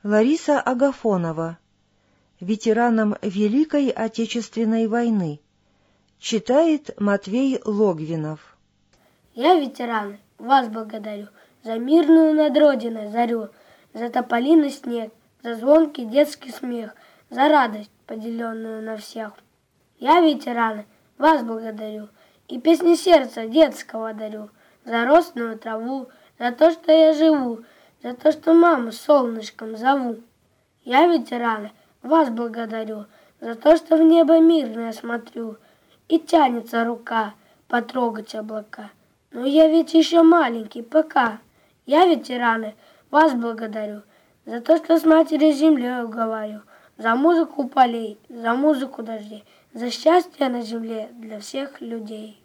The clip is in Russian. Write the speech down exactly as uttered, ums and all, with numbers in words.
Лариса Агафонова, ветеранам Великой Отечественной войны, читает Матвей Логвинов. Я, ветераны, вас благодарю за мирную над Родиной зарю, за тополиный снег, за звонкий детский смех, за радость, поделенную на всех. Я, ветераны, вас благодарю и песни сердца детского дарю, за росную траву, за то, что я живу, за то, что маму солнышком зову. Я, ветераны, вас благодарю за то, что в небо мирное смотрю, и тянется рука потрогать облака. Но я ведь еще маленький пока. Я, ветераны, вас благодарю за то, что с матерью землей говорю, за музыку полей, за музыку дождей, за счастье на земле для всех людей.